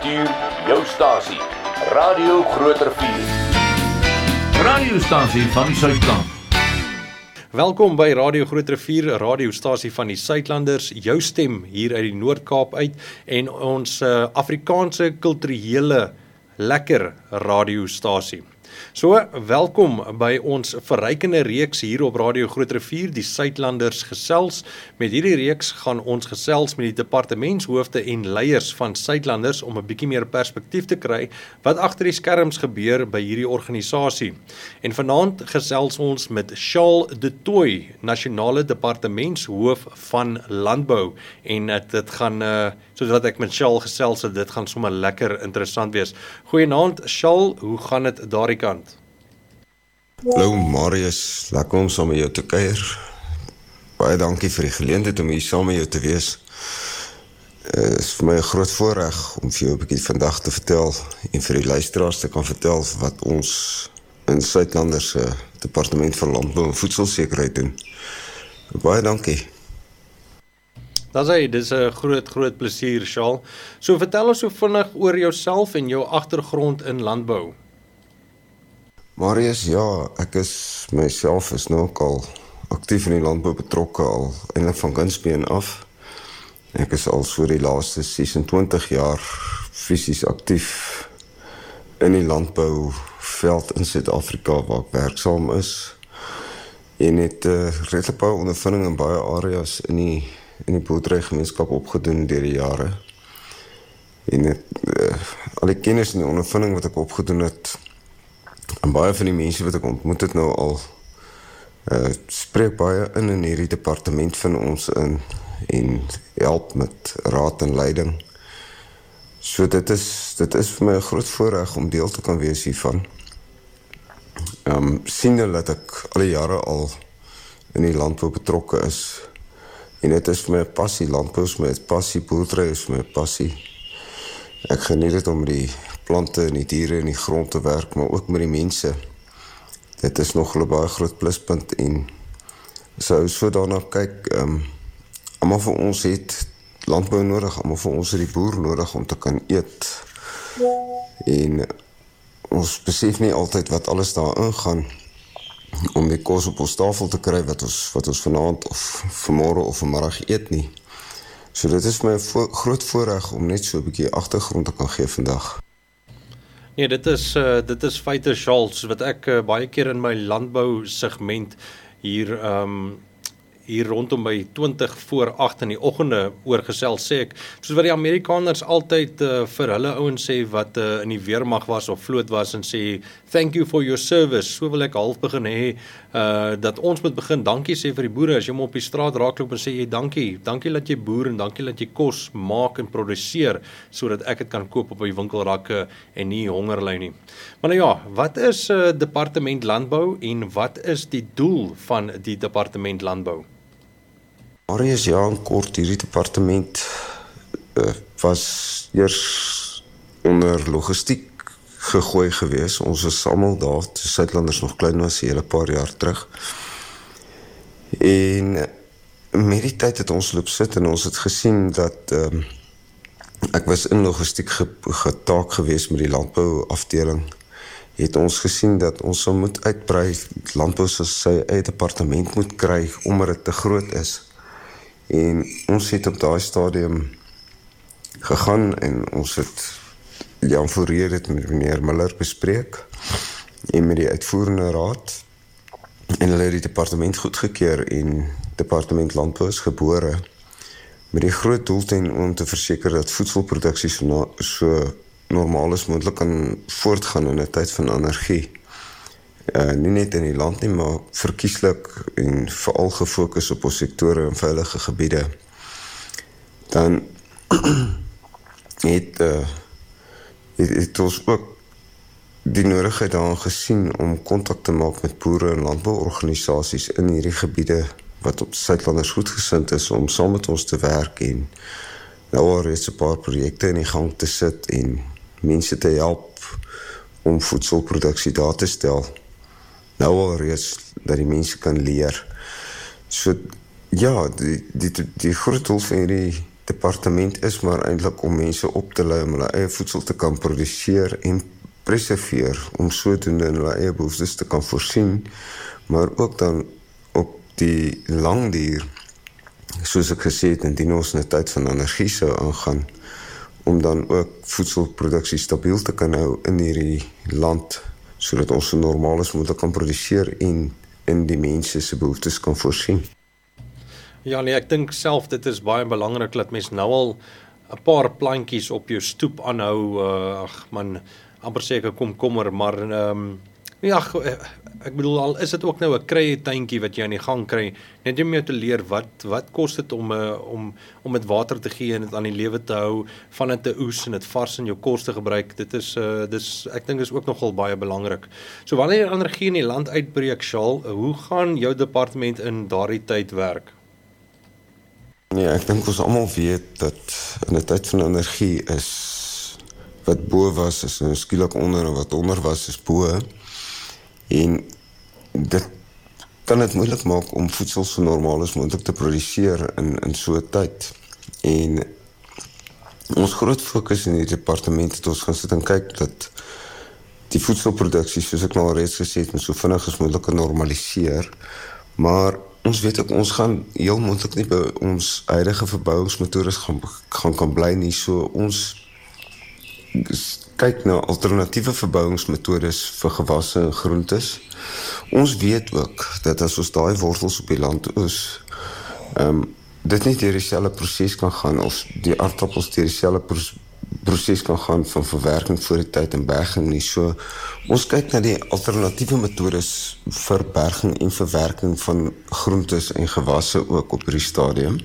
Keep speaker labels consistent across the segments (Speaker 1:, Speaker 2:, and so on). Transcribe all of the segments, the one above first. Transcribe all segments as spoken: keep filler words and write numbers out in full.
Speaker 1: bestuur jou stasie. Radio Groot Rivier.
Speaker 2: Radiostasie van die Suidland.
Speaker 3: Welkom by Radio Groot Rivier, radiostasie van die Suidlanders, jou stem hier uit die Noord-Kaap uit en ons uh, Afrikaanse kulturele lekker radiostasie. So, welkom by ons verrykende reeks hier op Radio Groot Rivier, die Suidlanders gesels. Met hierdie reeks gaan ons gesels met die departementshoofde en leiers van Suidlanders om 'n bietjie meer perspektief te kry wat agter die skerms gebeur by hierdie organisasie. En vanaand gesels ons met Charles de Tooy, nasionale departementshoof van landbou. En uh, dit gaan, uh, soos wat ek met Charles gesels het, dit gaan sommer lekker interessant wees. Goeienaand, Charles, hoe gaan dit daardie kant?
Speaker 4: Hallo Marius, lekker om saam met jou te kuier. Baie dankie vir die geleentheid om hier saam met jou te wees. Het is vir my 'n groot voorreg om vir jou 'n bietjie vandag te vertel en vir die luisteraars te kan vertel wat ons in Suidlanders se Departement van Landbou en Voedselsekerheid doen. Baie dankie.
Speaker 3: Dat is, dis 'n groot, groot plesier, Charles. So vertel ons so vinnig oor jouself en jou agtergrond in landbou.
Speaker 4: Marius, ja, ek is myself is nou ook al aktief in die landbou betrokke al eintlik van kindsbeen af. Ek is al so die laaste sesentwintig jaar fisies aktief in die landbouveld in Suid-Afrika waar ek werksaam is. En het uh, redelik baie ondervinding in baie areas in die in die boerderygemeenskap opgedoen deur die jare. En het, uh, al die kennis en die ondervinding wat ek opgedoen het, en baie van die mense wat ek ontmoet het nou al, uh, spreek baie in in hierdie departement van ons in, en help met raad en leiding. So dit is, dit is vir my 'n groot voorreg om deel te kan wees hiervan. Um, siende dat ek al die jare al in die landbou betrokke is, en dit is vir my 'n passie, landbou is my 'n passie, boerdery is my 'n passie. Ek geniet dit om die plante en die diere en die grond te werk, maar ook met die mense. Dit is nog 'n baie groot pluspunt en so so daarna kyk, um, almal van ons het landbou nodig, almal van ons het die boer nodig om te kan eet. En ons besef nie altyd wat alles daarin gaan om die kos op ons tafel te kry wat ons, wat ons vanaand of vanmôre of vanmiddag eet nie. So dit is my vo- groot voorreg om net so 'n bietjie agtergrond te kan gee vandag.
Speaker 3: Nee, dit is, uh, dit is feite, Charles, wat ek uh, baie keer in my landbou segment hier, um, hier rondom by twintig voor agt in die oggende oorgesels, sê ek, soos wat die Amerikaners altyd uh, vir hulle ouens sê wat uh, in die weermag was of vloot was en sê, thank you for your service. So wil ek half begin hê, uh, dat ons moet begin dankie sê vir die boere, as jy hom op die straat raakloop en sê, hey, dankie, dankie dat jy boer en dankie dat jy kos maak en produseer, sodat ek het kan koop op die winkelrakke en nie honger ly nie. Maar nou ja, wat is uh, departement landbou en wat is die doel van die departement landbou?
Speaker 4: Marius, ja, in kort, hierdie departement uh, was eers onder logistiek gegooi gewees. Ons is almal daar, toe Suidlanders nog klein was, 'n hele paar jaar terug. En met die tyd het ons loop sit en ons het gesien dat um, ek was in logistiek getaak gewees met die landbouafdeling. Het ons gesien dat ons sal moet uitbrei, landbou sal sy eie departement moet kry omdat dit te groot is. En ons het op daai stadium gegaan en ons het Jan Fourier het met meneer Miller bespreek en met die uitvoerende raad en hulle het die departement goedgekeur en departement landbou is gebore met die groot doelwit om te verseker dat voedselproduksie so, na, so normaal as moontlik kan voortgaan in 'n tyd van anargie. Uh, nie net in die land nie, maar verkieslik en veral gefokus op ons sektore en veilige gebiede. Dan het, uh, het, het ons ook die nodigheid daarin gesien om kontak te maak met boere en landbouorganisasies in hierdie gebiede wat op Suidlanders goedgesind is om saam met ons te werk en nou al reeds 'n paar projekte in die gang te sit en mense te help om voedselproduksie daar te stel. Nou al reeds dat die mense kan leer. So ja, die, die, die groot doel van hierdie departement is maar eintlik om mense op te lei om hulle eie voedsel te kan produseer en preserveer, om sodoende in hulle eie behoeftes te kan voorsien, maar ook dan op die langduur, soos ek gesê het, indien ons in 'n tyd van energie sou aangaan, om dan ook voedselproduksie stabiel te kan hou in hierdie land, sodat ons so normaal as moontlik kan produseer en in die mense se behoeftes kan voorsien.
Speaker 3: Ja nee, ek dink self dit is baie belangrik dat mens nou al 'n paar plantjies op jou stoep aanhou, uh, ag man, amper sê ek 'n komkommer, maar um, ja, ek bedoel al is dit ook nou 'n kruietuintjie wat jy aan die gang kry, net om jou te leer wat wat kos dit om uh, om om dit water te gee en dit aan die lewe te hou, van dit te oes en dit vars in jou kos te gebruik. Dit is uh, dis ek dink is ook nogal baie belangrik. So wanneer energie in die land uitbreek, Shaal, hoe gaan jou departement in daardie tyd werk?
Speaker 4: Nee, ek dink ons almal weet dat in 'n tyd van energie is wat bo was is nou skielik onder en wat onder was is bo. En dit kan dit moeilik maak om voedsel so normaal as moontlik te produseer in in so 'n tyd. En ons groot fokus in die departement het ons gaan sit en kyk dat die voedselproduksie, soos ek nou al reeds gesê het, moet so vinnig as moontlik normaliseer. Maar ons weet ook, ons gaan heel moontlik nie by ons huidige verbouingsmetodes gaan, gaan kan bly nie, so ons kyk na alternatiewe verbouingsmetodes vir gewasse en groentes. Ons weet ook dat as ons daai wortels op die land oes, um, dit nie deur dieselfde proses kan gaan, of die aardappels deur dieselfde proses kan gaan van verwerking voor die tyd en berging nie. So, ons kyk na die alternatiewe metodes vir berging en verwerking van groentes en gewasse ook op hierdie stadium.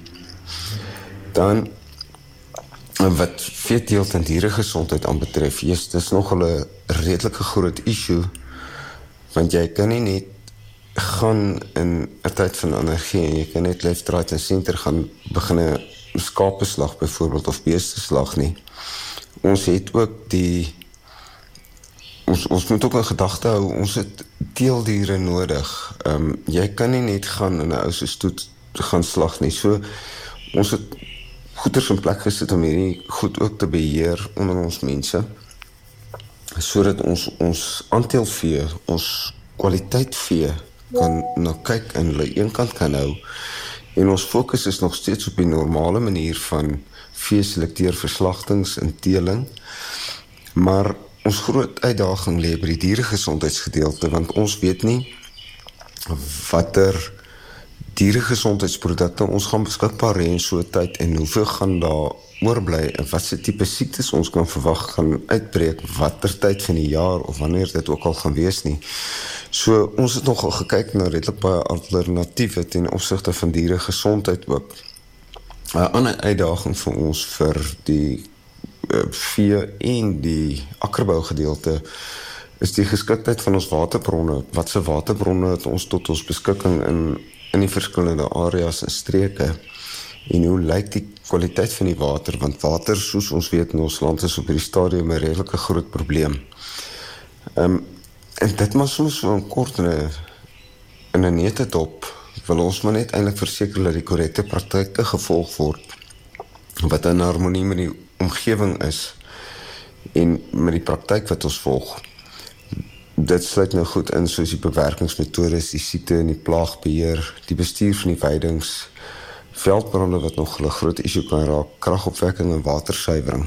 Speaker 4: Dan, wat veeteelt en dieregesondheid aanbetref, yes, dis nogal 'n redelike groot issue, want jy kan nie net gaan in 'n tyd van energie en jy kan net left, right en center gaan begin skape slag byvoorbeeld of beeste slag nie. Ons het ook die ons ons moet ook in gedagte hou, ons het teeldiere nodig. Um, jy kan nie net gaan in 'n ou se stoet gaan slag nie. So ons het goeders in plek gesit om hierdie goed ook te beheer onder ons mense, sodat ons ons aantalvee, ons kwaliteit vee kan na kyk en hulle eenkant kan hou. En ons fokus is nog steeds op die normale manier van vee selekteer vir slagtings en teeling. Maar ons groot uitdaging lê by die dieregesondheidsgedeelte, want ons weet nie watter dieregesondheidsprodukte ons gaan beskikbaar hê in so 'n tyd en hoeveel gaan daar oorbly en wat se tipe siektes ons kan verwag gaan uitbreek, watter tyd van die jaar of wanneer dit ook al gaan wees nie. So ons het nogal gekyk na redelik baie alternatiewe ten opsigte van dieregesondheid ook. 'n Ander uitdaging vir ons vir die uh, vee en die akkerbou gedeelte is die geskiktheid van ons waterbronne. Wat se waterbronne het ons tot ons beskikking in in die verskillende areas en streke, en hoe lyk die kwaliteit van die water, want water, soos ons weet in ons land, is op hierdie stadium 'n redelike groot probleem. Um, en dit maar soms so in kort in 'n in 'n netedop, wil ons maar net eintlik verseker dat die korrekte praktyke gevolg word, wat in harmonie met die omgewing is, en met die praktyk wat ons volg. Dit sluit nou goed in soos die bewerkingsmetodes, die siekte en die plaagbeheer, die bestuur van die weidings, veldbrande wat nog 'n groot issue kan raak, kragopwekking en watersuiwering.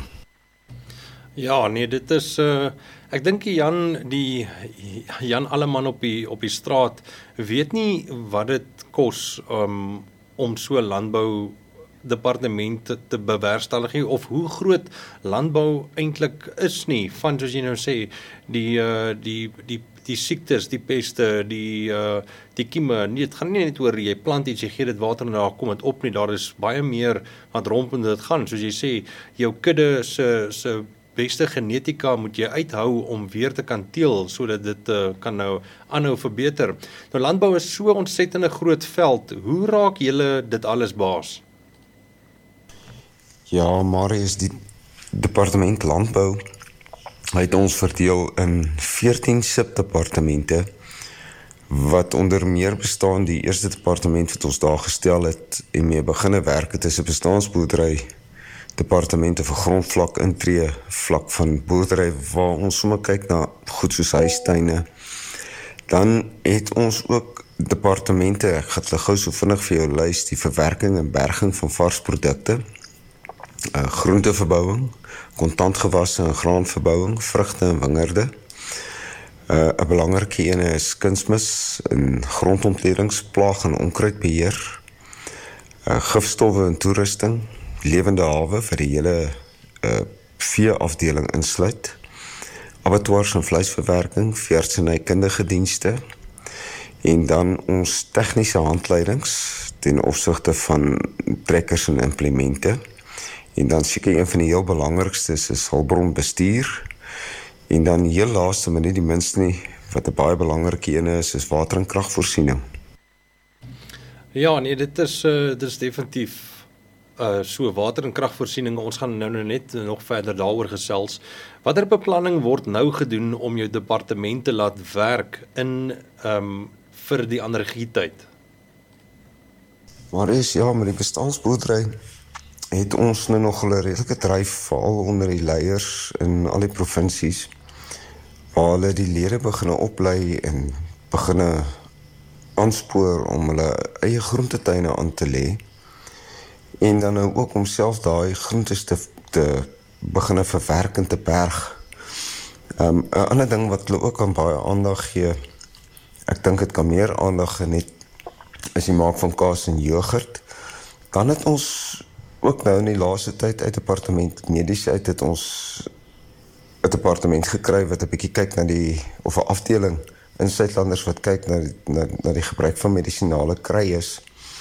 Speaker 3: Ja, nee, dit is uh, ek dink die Jan die Jan Alleman op die op die straat weet nie wat dit kos um, om so landbou departement te, te bewerkstellig nie, of hoe groot landbou eintlik is nie, van soos jy nou sê, die uh, die die die siektes, die peste, die uh, die kieme. Nee, dit gaan nie net oor jy plant iets, jy gee dit water en daar kom dit op nie. Daar is baie meer wat rondom dit gaan. Soos jy sê, jou kudde se se beste genetika moet jy uithou om weer te kan teel, sodat dit uh, kan nou aanhou verbeter. Nou landbou is so ontsettende groot veld. Hoe raak julle dit alles baas?
Speaker 4: Ja, Marius, die departement landbou het ons verdeel in veertien subdepartemente, wat onder meer bestaan. Die eerste departement wat ons daar gestel het en mee beginne werk, het is 'n bestaansboerdery departemente vir grondvlak intree, vlak van boerdery, waar ons sommer kyk na goed soos huistuine. Dan het ons ook departemente, ek gaan hulle gou so vinnig vir jou lys, die verwerking en berging van varsprodukte, uh, groenteverbouing, kontantgewasse en graanverbouing, vrugte en wingerde. Uh, 'n belangrike ene is kunsmis en grondontledings, plaag en onkruidbeheer, uh, gifstowwe en toerusting, lewende hawe vir die hele uh, veeafdeling insluit, abattoirs en vleisverwerking, veeartsenykundige dienste, en dan ons tegniese handleidings ten opsigte van trekkers en implemente. En dan seker een van die heel belangrikstes is hulpbronbestuur. En dan heel laaste, maar nie die minste nie, wat 'n baie belangrike ene is, is water- en kragvoorsiening.
Speaker 3: Ja, nee, dit is, uh, dit is definitief uh, so water- en kragvoorsiening. Ons gaan nou, nou net nog verder daaroor gesels. Watter beplanning word nou gedoen om jou departement te laat werk in um, vir die energietyd?
Speaker 4: Maar is, ja, met die bestaansboerdery het ons nou nog 'n redelike dryf, veral onder die leiers in al die provinsies, waar hulle die lede beginne oplei en beginne aanspoor om hulle eie groentetuine aan te lê, en dan nou ook om self daai groentes te, te beginne verwerk en te berg. Um, 'n ander ding wat hulle ook aan baie aandag gee, ek dink dit kan meer aandag geniet, is die maak van kaas en yoghurt. Dan het ons ook nou in die laaste tyd uit departement medies uit het ons 'n departement gekry wat 'n bietjie kyk na die, of 'n afdeling in Suidlanders wat kyk na die, na, na die gebruik van medisinale kruies.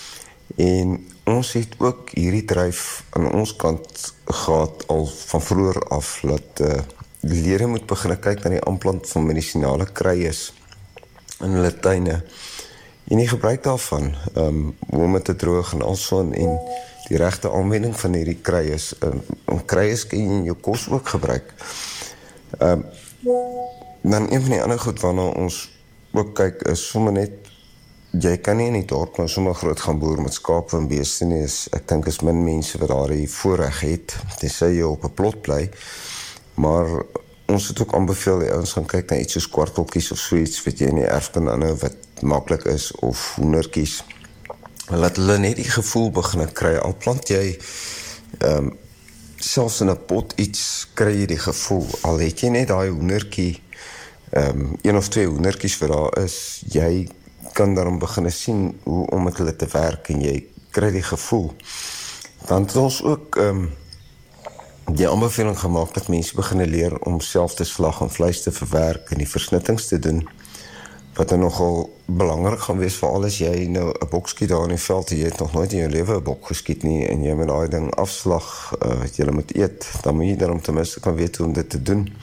Speaker 4: En ons het ook hierdie dryf aan ons kant gehad al van vroeër af, dat uh, die lede moet begin kyk na die aanplant van medisinale kruies in hulle tuine. En die gebruik daarvan, um, hoe om het te droog en alsoon, en die regte aanwending van hierdie kruies. Um, kruies kan jy in jou kos ook gebruik. Um, dan een van die ander goed waarna ons ook kyk is sommer net, jy kan nie in die dorp nou sommer groot gaan boer met skape en beeste nie. Is, ek dink is min mense wat daar die voorreg het, tensy jy op 'n plot bly. Maar ons het ook aanbeveel die ouens gaan kyk na iets soos kwarteltjies of so iets wat jy in die erf kan aanhou wat maklik is, of hoendertjies. Laat hulle net die gevoel begin kry, al plant jy um, selfs in 'n pot iets, kry jy die gevoel, al het jy net daai hoendertjie, um, een of twee hoendertjies wat daar is, jy kan daarom begin sien hoe om met hulle te werk, en jy kry die gevoel. Dan het ons ook um, die aanbeveling gemaak dat mense begin leer om self te slag en vleis te verwerk en die versnittings te doen, wat dan nogal belangrik gaan wees, veral as jy nou 'n bok skiet daar in die veld, jy het nog nooit in jou lewe 'n bok geskiet nie, en jy met daai ding afslag, uh, wat jy moet eet, dan moet jy daarom ten minste kan weet hoe om dit te doen.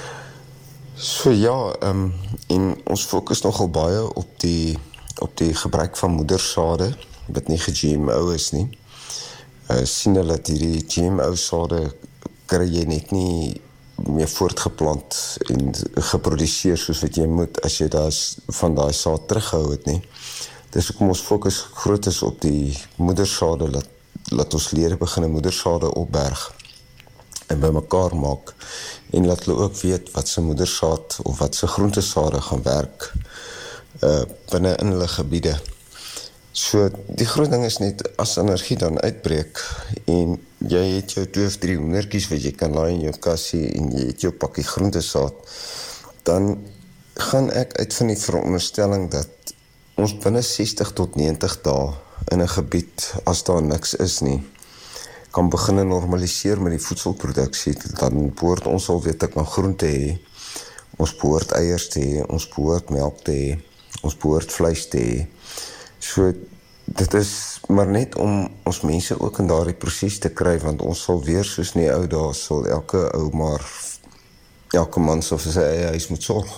Speaker 4: So ja, um, en ons fokus nogal baie op die, op die gebruik van moedersade, wat nie ge-G M O is nie. Uh, sien hulle dat hierdie G M O sade kry jy net nie meer voortgeplant en geproduseer soos wat jy moet, as jy daas, van daai saad teruggehou het nie. Dis ook ons fokus groot is op die moedersade, laat, laat ons lede begin moedersade opberg en by mekaar maak, en laat hulle ook weet wat se moedersaad of wat se groentesade gaan werk uh, binne in hulle gebiede. So die groot ding is net, as energie dan uitbreek en jy het jou twee of drie hoendertjies wat jy kan laai in jou kassie en jy het jou pakkie groentesaad, dan gaan ek uit van die veronderstelling dat ons binne sestig tot negentig dae in 'n gebied, as daar niks is nie, kan begin normaliseer met die voedselproduksie. Dan behoort ons al weet ek aan groente hê, ons behoort eiers te hê, ons behoort melk te hê, ons behoort vleis te hê. So dit is maar net om ons mense ook in daardie proses te kry, want ons sal weer soos in die ou dae, sal elke ou maar elke man sal vir sy eie huis moet sorg.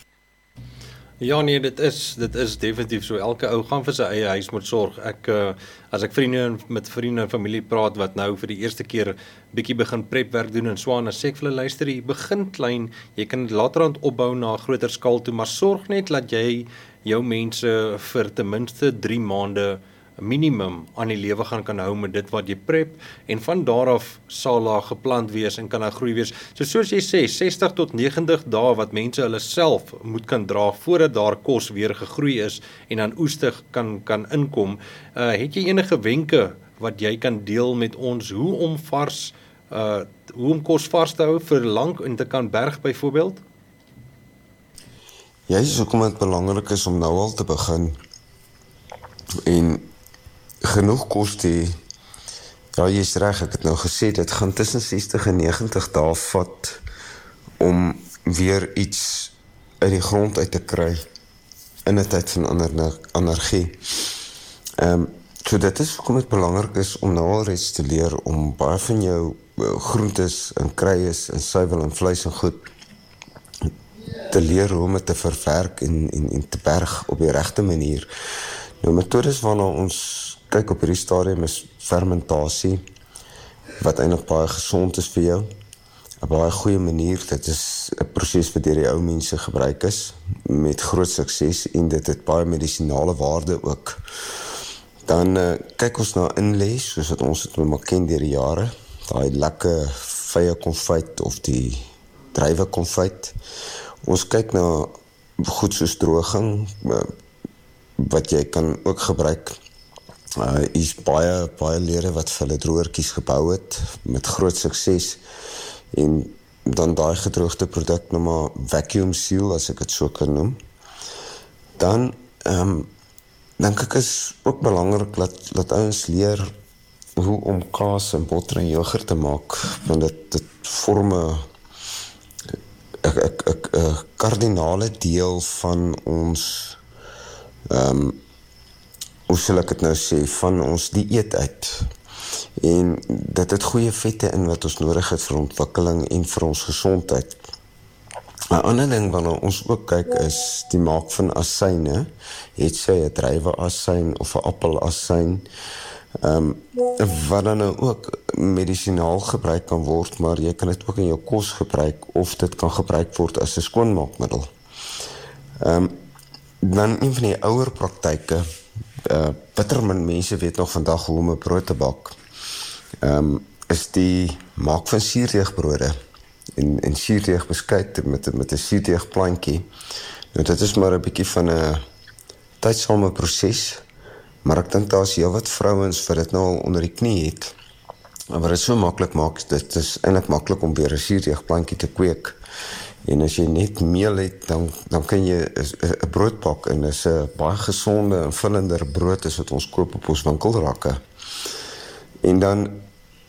Speaker 3: Ja nee, dit is dit is definitief so. Elke ou gaan vir sy eie huis moet sorg. Ek uh, as ek vriende met vriende en familie praat wat nou vir die eerste keer bietjie begin prepwerk doen en swaan, as sê ek vir hulle, luister, jy begin klein, jy kan dit laterand opbou na 'n groter skaal toe, maar sorg net dat jy jou mense vir ten minste drie maande minimum aan die lewe gaan kan hou met dit wat jy prep, en van daar af sal daar geplant wees en kan daar groei wees. So soos jy sê, sestig tot negentig dae wat mense hulle self moet kan dra voordat daar kos weer gegroei is en dan oeste kan kan inkom. Uh, het jy enige wenke wat jy kan deel met ons hoe om vars uh hoe om kos vars te hou vir lank en te kan berg byvoorbeeld?
Speaker 4: Ja, is hoekom dit belangrik is om nou al te begin en genoeg kos te hê. Ja, jy is reg, ek het nou gesê, dit gaan tussen sestig en negentig dae vat om weer iets uit die grond uit te kry in 'n tyd van ander energie. Ehm um, so dit is hoekom dit belangrik is om nou al reeds te leer om baie van jou groentes en kruies en suiwel en vleis en goed te leer hoe om het te verwerk en, en, en te berg op die regte manier. Nou, metodes waarna ons kyk op hierdie stadium is fermentasie, wat eintlik baie gesond is vir jou. 'n Baie goeie manier, dit is 'n proses wat deur die ou mense gebruik is, met groot sukses, en dit het baie medisinale waarde ook. Dan uh, kyk ons na inlê, soos wat ons het maar ken deur die jare, daai lekker vye konfyt of die druiwe konfyt. Ons kyk na goed soos droging, uh, wat jy kan ook gebruik. Uh, is baie, baie lede wat vir hulle droërtjies gebou het, met groot sukses, en dan daai gedroogde produk nou maar vacuum seal, as ek het so kan noem. Dan, um, dink ek is ook belangrik, dat, dat ouens leer hoe om kaas en botter en yoghurt te maak, want dit, dit vorm 'n 'n kardinale deel van ons um, hoe sal ek het nou sê, van ons dieet uit. En dit het goeie vette in wat ons nodig het vir ontwikkeling en vir ons gesondheid. 'n Ander ding waarna ons ook kyk is die maak van asyne, het sy 'n druiwe-asyn of 'n appel-asyn, um, wat dan nou ook medisinaal gebruik kan word, maar jy kan dit ook in jou kos gebruik, of dit kan gebruik word as 'n skoonmaakmiddel. Um, dan een van die ouer praktyke, uh, bitter min mense weet nog vandag hoe om 'n brood te bak, um, is die maak van suurdeegbrode en, en suurdeegbeskuit met, met 'n suurdeegplantjie. Nou, dit is maar 'n bietjie van 'n tydsame proses, maar ek dink daar is heel wat vrouens wat dit nou al onder die knie het, en wat dit so maklik maak, dit is eintlik maklik om weer 'n suurdeegplantjie te kweek. En as jy net meel het, dan, dan kan jy 'n brood bak, en is 'n baie gesonde en vullender brood is wat ons koop op ons winkelrakke. En dan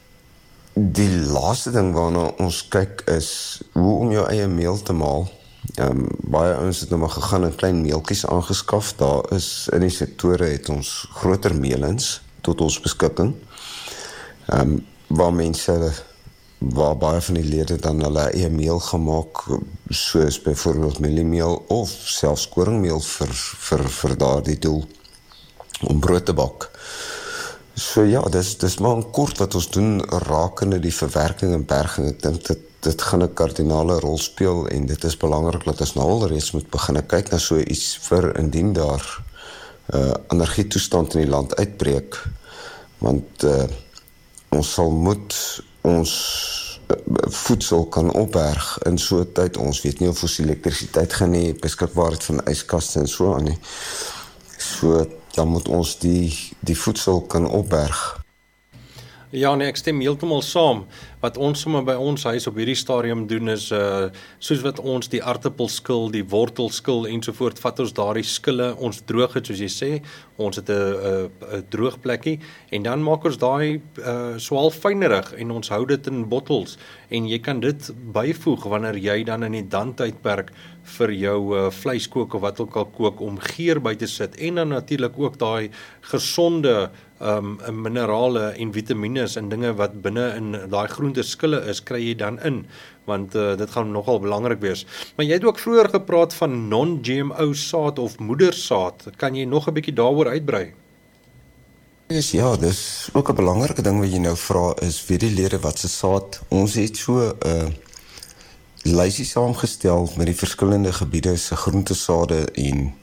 Speaker 4: die laaste ding waarna ons kyk is hoe om jou eie meel te maal. Um, baie ouens het nou maar gegaan en klein meeltjies aangeskaf. Daar is in die sektore het ons groter meelens tot ons beskikking. Um, waar mense waar baie van die lede dan hulle eie meel gemaak, soos byvoorbeeld mieliemeel of selfs koringmeel vir, vir, vir daardie doel om brood te bak. So ja, dis, dis maar in kort wat ons doen rakende die verwerking en berging. Ek dink dit, dit gaan 'n kardinale rol speel, en dit is belangrik dat ons nou al reeds moet begin kyk na so iets vir indien daar uh, energietoestand in die land uitbreek, want uh, ons sal moet ons voedsel kan opberg in so 'n tyd. Ons weet nie of ons elektrisiteit gaan hê, beskikbaarheid van yskaste en so aan nie. So dan moet ons die, die voedsel kan opberg.
Speaker 3: Ja, nee, ek stem heeltemal saam. Wat ons sommer by ons huis op hierdie stadium doen is, uh, soos wat ons die aartappelskil, die wortelskil ensovoort, vat ons daardie skille, ons droog het soos jy sê, ons het 'n 'n droog plekkie, en dan maak ons daai uh, swaal fynerig, en ons hou dit in bottels, en jy kan dit byvoeg wanneer jy dan in die dan tydperk vir jou uh, vleis kook of wat ook al kook, om geur by te sit, en dan natuurlik ook daai gesonde um, minerale en vitamines en dinge wat binne in daai groenteskille is, kry jy dan in, want uh, dit gaan nogal belangrik wees. Maar jy het ook vroeër gepraat van non-G M O saad of moedersaad, kan jy nog 'n bietjie daaroor uitbrei?
Speaker 4: Yes, ja, dis ook 'n belangrike ding wat jy nou vra, is weet die lede wat se saad. Ons het so 'n uh, lysie saamgestel met die verskillende gebiede se groentesade en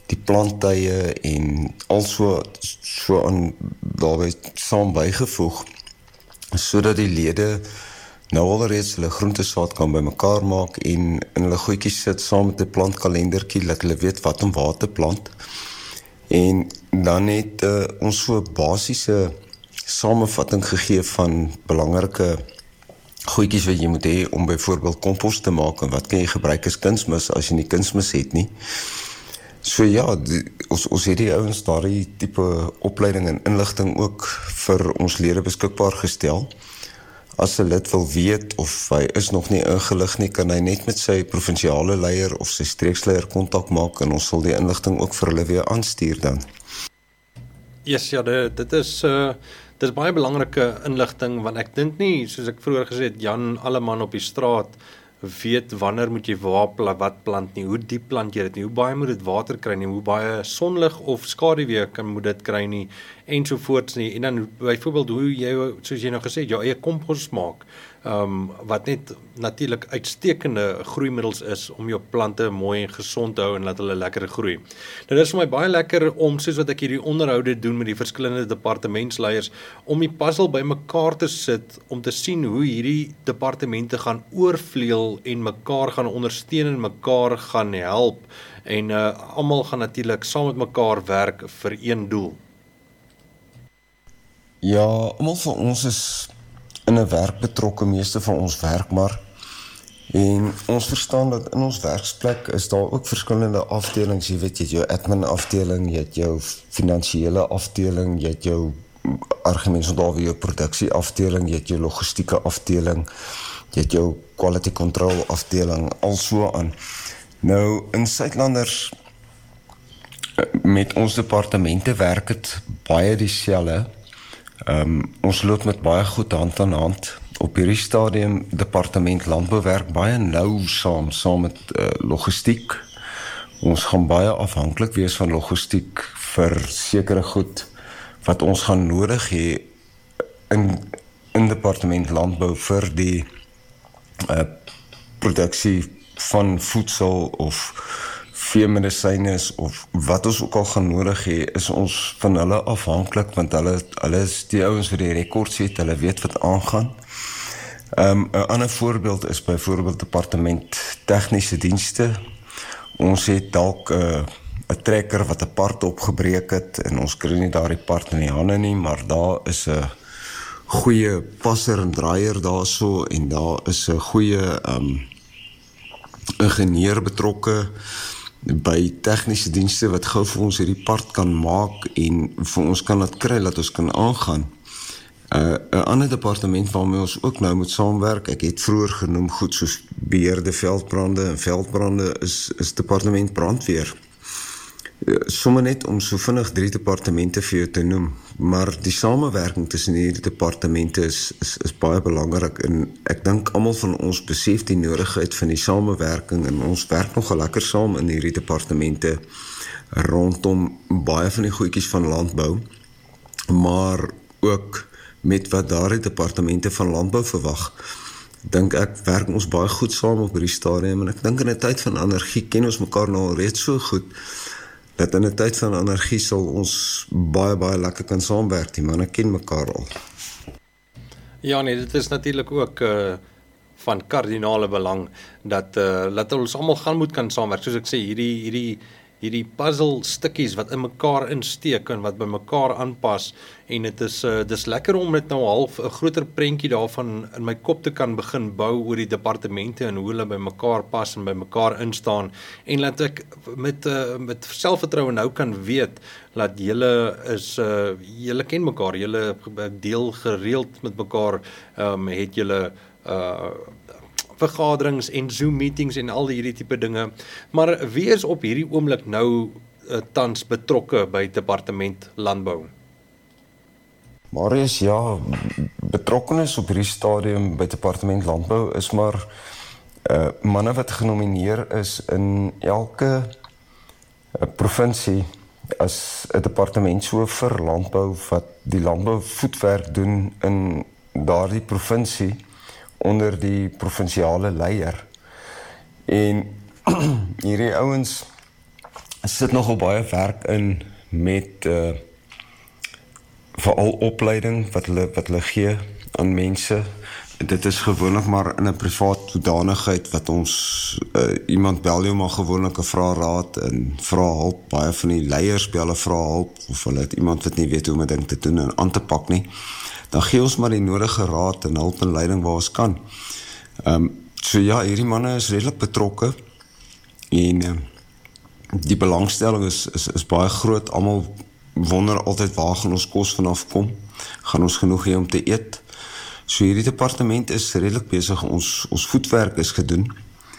Speaker 4: die planttye en also so aan daarbey saam bygevoeg, sodat die lede nou alreeds hulle groentesaad kan bymekaar maak en in hulle goedjies sit saam met 'n plantkalendertjie, dat hulle weet wat om waar te plant. En dan het uh, ons so 'n basiese samevatting gegee van belangrike goedjies wat jy moet hê om byvoorbeeld kompos te maak en wat kan jy gebruik as kunsmis as jy nie kunsmis het nie. So ja, die, ons, ons het die ouens daardie tipe opleiding en inligting ook vir ons lede beskikbaar gestel. As 'n lid wil weet of hy is nog nie ingelig nie, kan hy net met sy provinsiale leier of sy streeksleier kontak maak en ons sal die inligting ook vir hulle weer aanstuur dan.
Speaker 3: Yes, ja, dit, dit is uh, dit is baie belangrike inligting, want ek dink nie, soos ek vroeër gesê het, Jan, alle man op die straat weet wanneer moet jy waar pla, wat plant nie, hoe diep plant jy dit nie, hoe baie moet dit water kry nie, hoe baie sonlig of skaduwee kan moet dit kry nie, ensovoorts nie, en dan byvoorbeeld hoe jy, soos jy nou gesê het, jou eie kompos maak, um, wat net natuurlik uitstekende groeimiddels is om jou plante mooi en gesond te hou en laat hulle lekker groei. Dit is vir my baie lekker om, soos wat ek hierdie onderhoude doen met die verskillende departementsleiers, om die puzzle by mekaar te sit, om te sien hoe hierdie departemente gaan oorvleuel en mekaar gaan ondersteun en mekaar gaan help, en uh, almal gaan natuurlik saam met mekaar werk vir een doel.
Speaker 4: Ja, almal van ons is in 'n werk betrokke, meeste van ons werk maar, en ons verstaan dat in ons werksplek is daar ook verskillende afdelings, jy weet, jy het jou admin afdeling, jy het jou finansiële afdeling, jy het jou argumente daar weer jou produksie afdeling, jy het jou logistieke afdeling, jy het jou quality control afdeling, al so aan. Nou, in Suidlanders, met ons departemente werk het baie dieselfde. Um, ons loop met baie goed hand aan hand. Op hierdie stadium, departement landbou werk baie nou saam, saam met uh, logistiek. Ons gaan baie afhanklik wees van logistiek vir sekere goed wat ons gaan nodig hê in, in departement landbou vir die uh, produksie van voedsel of veemedisyne of wat ons ook al gaan nodig hê, is ons van hulle afhanklik, want hulle, hulle is die ouens wat die rekords het, hulle weet wat aangaan. Um, 'n ander voorbeeld is byvoorbeeld departement tegniese dienste. Ons het dalk 'n uh, 'n trekker wat 'n part opgebreek het en ons kry nie daardie part in die hande nie, maar daar is 'n goeie passer en draaier daarso en daar is 'n goeie um, ingenieur betrokke by tegniese dienste wat gou vir ons hierdie part kan maak en vir ons kan dit kry, laat ons kan aangaan. 'n uh, ander departement waarmee ons ook nou moet saamwerk, ek het vroeër genoem goed soos beheerde veldbrande en veldbrande is, is departement brandweer. Uh, sommige net om so vinnig drie departemente vir jou te noem, maar die samewerking tussen hierdie departemente is, is, is baie belangrik en ek dink almal van ons besef die nodigheid van die samewerking en ons werk nogal lekker saam in hierdie departemente rondom baie van die goedjies van landbou, maar ook met wat daardie departemente van landbou verwag. Dink ek werk ons baie goed saam op hierdie stadium en ek dink in 'n tyd van energie ken ons mekaar nou al reeds so goed dat in 'n tyd van energie sal ons baie baie lekker kan saamwerk. Die manne ken mekaar al.
Speaker 3: Ja nee, dit is natuurlik ook uh, van kardinale belang dat uh, dat ons almal gaan moet kan saamwerk. Soos ek sê, hierdie hierdie hierdie puzzle stukkies wat in mekaar insteek en wat by mekaar aanpas, en dit is uh, dis lekker om dit nou half 'n groter prentjie daarvan in my kop te kan begin bou oor die departemente en hoe hulle by mekaar pas en by mekaar instaan, en laat ek met uh, met selfvertroue nou kan weet dat julle is uh, julle ken mekaar, julle deel gereeld met mekaar, um, het julle uh, vergaderings en Zoom meetings en al hierdie tipe dinge. Maar wie is op hierdie oomblik nou uh, tans betrokke by departement landbou?
Speaker 4: Marius, ja, betrokkenis op hierdie stadium by departement landbou is maar uh, manne wat genomineer is in elke uh, provinsie as 'n departementshoof vir landbou wat die landbou voetwerk doen in daardie provinsie onder die provinsiale leier. En hierdie ouens sit nogal baie werk in met uh, veral opleiding wat hulle, wat hulle gee aan mense. Dit is gewoonlik maar in 'n privaat hoedanigheid wat ons, uh, iemand bel jou maar gewoonlik 'n vra raad en vra hulp. Baie van die leiers bel 'n vra hulp, of hulle het iemand wat nie weet hoe om 'n ding te doen en aan te pak nie. Dan gee ons maar die nodige raad en hulp en leiding waar ons kan. Um, so ja, hierdie manne is redelik betrokke en uh, die belangstelling is, is, is baie groot. Almal wonder altyd waar gaan ons kos vanaf kom, gaan ons genoeg hê om te eet. So hierdie departement is redelik besig, ons, ons voetwerk is gedoen.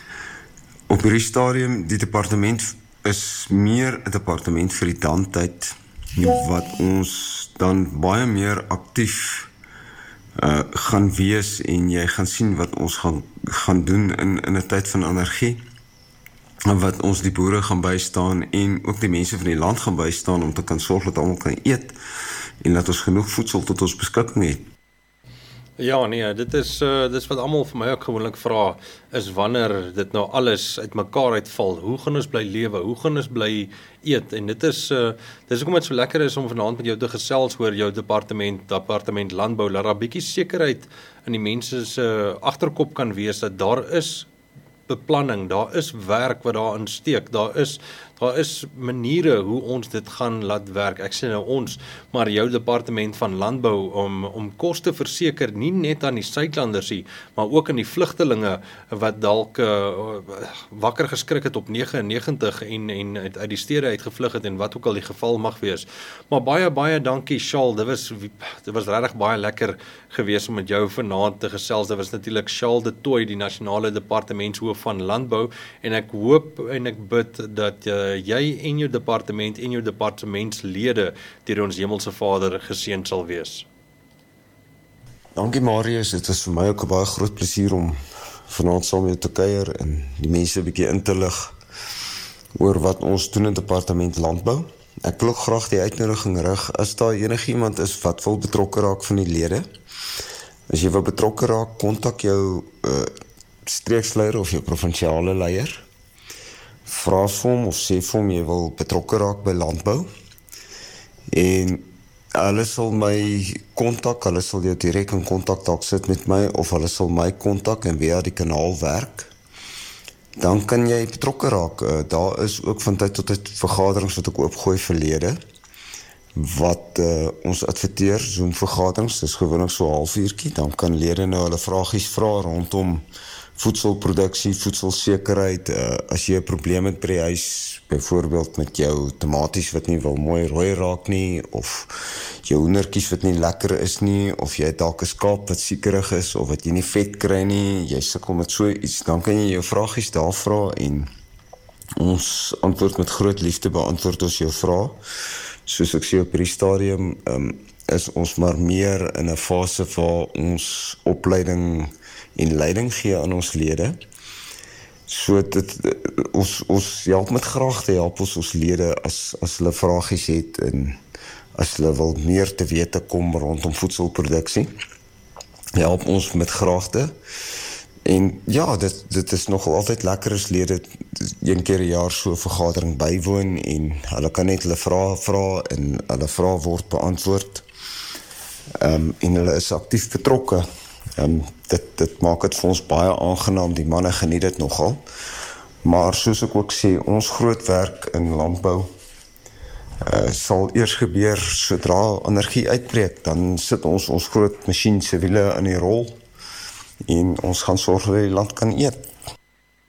Speaker 4: Op hierdie stadium, die departement is meer 'n departement vir die dan-tyd, wat ons dan baie meer aktief uh, gaan wees, en jy gaan sien wat ons gaan, gaan doen in, in 'n tyd van energie, en wat ons die boere gaan bystaan, en ook die mense van die land gaan bystaan, om te kan sorg dat almal kan eet, en dat ons genoeg voedsel tot ons beskikking het.
Speaker 3: Ja, nee, dit is, uh, dit is wat almal vir my ook gewoonlik vra, is wanneer dit nou alles uit mekaar uitval, hoe gaan ons bly lewe, hoe gaan ons bly eet, en dit is, uh, dit is ook wat so lekker is om vanaand met jou te gesels oor jou departement, departement landbou, dat daar 'n bietjie sekerheid in die mense se uh, agterkop kan wees, dat daar is beplanning, daar is werk wat daar insteek, daar is, daar is maniere hoe ons dit gaan laat werk. Ek sê nou ons, maar jou departement van landbou om, om kos te verseker, nie net aan die Suidlanders nie, maar ook aan die vlugtelinge wat dalk uh, wakker geskrik het op negenennegentig en, en uit, uit die stede uitgevlug het en wat ook al die geval mag wees. Maar baie, baie dankie Charles, dit was, dit was regtig baie lekker gewees om met jou vanaand te gesels. Dit was natuurlik Charles de Tooy, die nasionale departementshoof van landbou, en ek hoop en ek bid dat uh, jy en jou departement en jou departementslede deur ons Hemelse Vader geseënd sal wees.
Speaker 4: Dankie Marius, dit was vir my ook 'n baie groot plesier om vanaand saam met jou te kuier en die mense 'n bietjie in te lig oor wat ons doen in departement landbou. Ek wil ook graag die uitnodiging rig, as daar enigiemand is wat wil betrokke raak van die lede. As jy wil betrokke raak, kontak jou uh, streeksleier of jou provinsiale leier. Vra vir hom of sê vir hom jy wil betrokke raak by landbou. En hulle sal my kontak, hulle sal jou direk in kontak dalk sit met my, of hulle sal my kontak en via die kanaal werk. Dan kan jy betrokke raak. Uh, daar is ook van tyd tot tyd vergaderings wat ek oopgooi vir lede, wat uh, ons adverteer, Zoom vergaderings, dis gewoonlik so 'n halfuurtjie, dan kan lede nou hulle vragies vra rondom voedselproduksie, voedselsekerheid, uh, as jy 'n probleem het by die huis, byvoorbeeld met jou tomaties wat nie wil mooi rooi raak nie, of jou hoendertjies wat nie lekker is nie, of jy het dalk 'n skaap wat siekerig is, of wat jy nie vet kry nie, jy sukkel met so iets, dan kan jy jou vragies daar vra, en ons antwoord met groot liefde beantwoord ons jou vrae. Soos ek sê op hierdie stadium, um, is ons maar meer in 'n fase waar ons opleiding en leiding gee aan ons lede. So dit, ons, ons help met graagte, help ons ons lede as, as hulle vragies het en as hulle wil meer te wete kom rondom voedselproduksie. Help ons met graagte. En ja, dit, dit is nogal altyd lekker as lede een keer 'n jaar so 'n vergadering bywoon en hulle kan net hulle vrae vra en hulle vrae word beantwoord. Um, en hulle is aktief betrokke. Um, dit, dit maak het vir ons baie aangenaam, die manne geniet dit nogal. Maar soos ek ook sê, ons groot werk in landbou uh, sal eers gebeur sodra energie uitbreek. Dan sit ons ons groot masjien se wiele in die rol en ons gaan sorg dat die land kan eet.